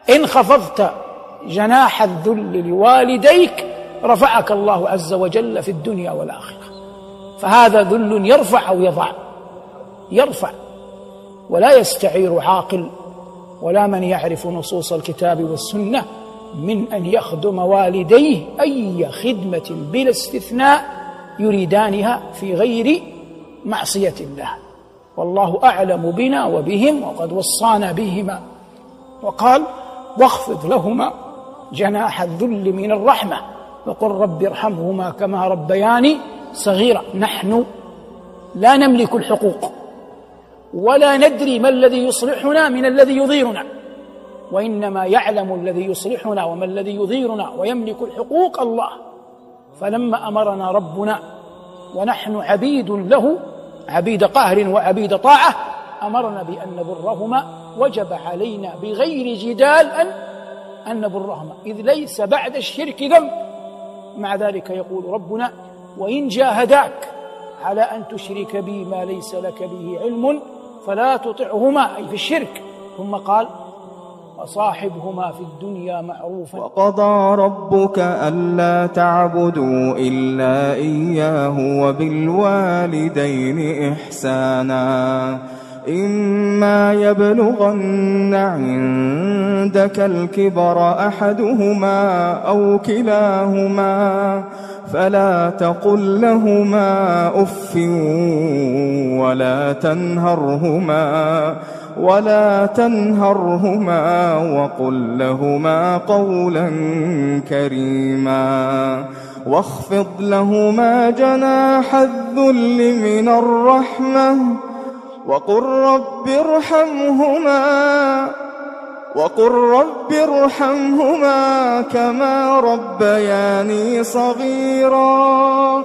إن خفضت جناح الذل لوالديك رفعك الله عز وجل في الدنيا والآخرة. فهذا ذل يرفع أو يضع؟ يرفع. ولا يستعير عاقل ولا من يعرف نصوص الكتاب والسنة من أن يخدم والديه أي خدمة بلا استثناء يريدانها في غير معصية الله. والله أعلم بنا وبهم وقد وصانا بهما وقال: واخفض لهما جناح الذل من الرحمة وقل رب ارحمهما كما ربياني صغيرا. نحن لا نملك الحقوق ولا ندري ما الذي يصلحنا من الذي يضيرنا، وإنما يعلم الذي يصلحنا وما الذي يضيرنا ويملك الحقوق الله. فلما أمرنا ربنا ونحن عبيد له، عبيد قهر وعبيد طاعة، أمرنا بأن نبرهما، وجب علينا بغير جدال أن نبرهما، إذ ليس بعد الشرك ذنب. مع ذلك يقول ربنا: وإن جاهداك على أن تشرك بي ما ليس لك به علم فلا تطعهما، أي في الشرك. ثم قال: وصاحبهما في الدنيا معروفا. وقضى ربك ألا تعبدوا إلا إياه وبالوالدين إحسانا إما يبلغن عندك الكبر أحدهما أو كلاهما فلا تقل لهما أف ولا تنهرهما وقل لهما قولا كريما واخفض لهما جناح الذل من الرحمة وقل رب ارحمهما كما ربياني صغيرا